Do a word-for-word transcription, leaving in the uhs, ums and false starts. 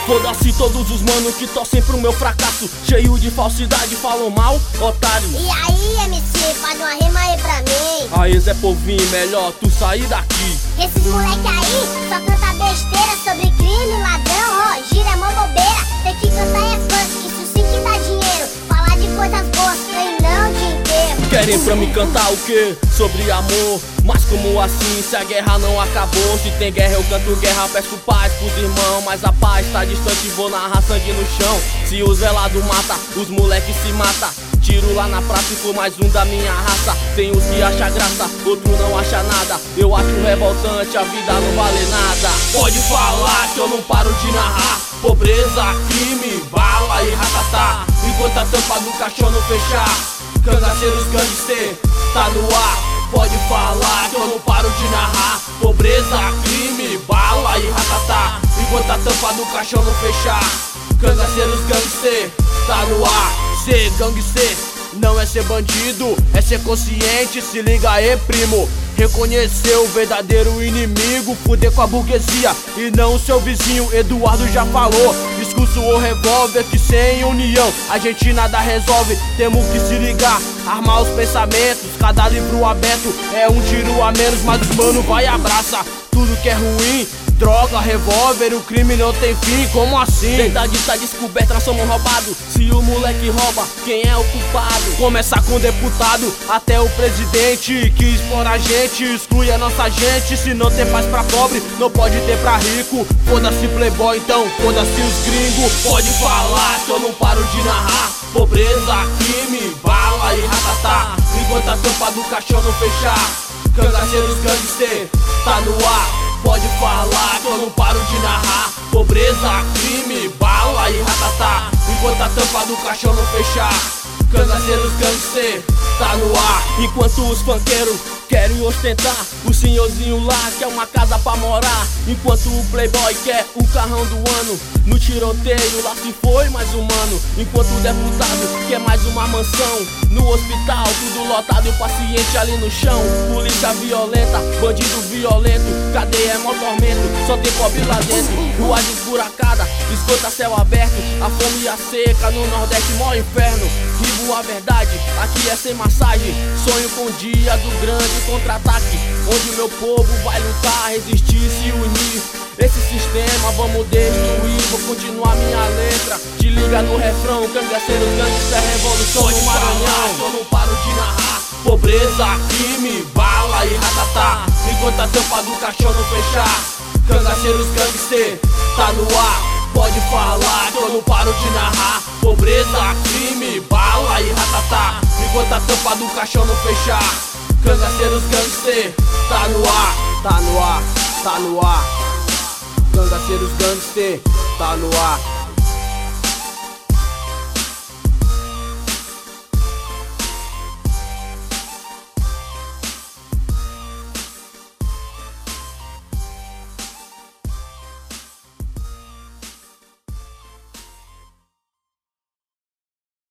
Foda-se todos os manos que torcem pro meu fracasso. Cheio de falsidade, falam mal, otário. E aí, M C, faz uma rima aí pra mim. Aí, Zé Povinho, melhor tu sair daqui. Esses moleque aí só canta besteira sobre crime, ladrão, ó, gira é mó bobeira. Tem que cantar é funk, isso sim que dá dinheiro. Falar de coisas boas, treinão o dia inteiro. Querem pra me cantar o quê? Sobre amor. Mas como assim, se a guerra não acabou? Se tem guerra eu canto guerra, peço paz pros irmãos. Mas a paz tá distante, vou narrar sangue no chão. Se os velados mata, os moleques se mata. Tiro lá na praça e for mais um da minha raça. Tem uns que acha graça, outro não acha nada. Eu acho revoltante, a vida não vale nada. Pode falar que eu não paro de narrar. Pobreza, crime, bala e ratatá. Enquanto a tampa do caixão não fechar, cangaceiros gangster, tá no ar. Pode falar que eu não paro de narrar. Pobreza, crime, bala e ratatá. Enquanto a tampa do caixão não fechar, cangaceiros gangster, tá no ar. Ser gangster não é ser bandido, é ser consciente, se liga aí, primo. Reconhecer o verdadeiro inimigo, fuder com a burguesia e não o seu vizinho. Eduardo já falou, discurso ou revólver, que sem união a gente nada resolve. Temos que se ligar, armar os pensamentos. Cada livro aberto é um tiro a menos, mas os mano vai e abraça tudo que é ruim. Droga, revólver, o crime não tem fim, como assim? Verdade tá descoberta, nós somos roubados. Se o moleque rouba, quem é o culpado? Começa com o deputado, até o presidente que explora a gente, exclui a nossa gente. Se não tem paz pra pobre, não pode ter pra rico. Foda-se playboy, então foda-se os gringos. Pode falar que eu não paro de narrar. Pobreza, crime, bala e ratatá. Enquanto a tampa do caixão não fechar, cangaceiros gangster, tá no ar. Pode falar que eu não paro de narrar. Pobreza, crime, bala e ratatá. Enquanto a tampa do caixão não fechar, cangaceiros gangster, tá no ar. Enquanto os funkeiros querem ostentar, o senhorzinho lá quer uma casa pra morar. Enquanto o playboy quer o carrão do ano, no tiroteio lá se foi mais um mano. Enquanto o deputado quer mais uma mansão, no hospital tudo lotado e o paciente ali no chão. Polícia violenta, bandido violento, cadeia é mó tormento, só tem pobre lá dentro. Rua esburacada, esgota céu aberto, a fome e a seca no Nordeste mó inferno. Vivo a verdade, aqui é sem massagem. Sonho com o dia do grande contra-ataque, onde o meu povo vai lutar, resistir, se unir. Esse sistema vamos destruir, vou continuar minha letra. Te liga no refrão, cangaceiros, gangster, revolução no Maranhão. Eu não paro de narrar. Pobreza, crime, bala e ratatá. Enquanto a tampa do caixão não fechar, cangaceiros, gangster, tá no ar. Pode falar que eu não paro de narrar. Pobreza, crime, bala e ratatá. Enquanto a tampa do caixão não fechar, cangaceiros gangster, tá no ar. Tá no ar, tá no ar. Cangaceiros gangster, tá no ar.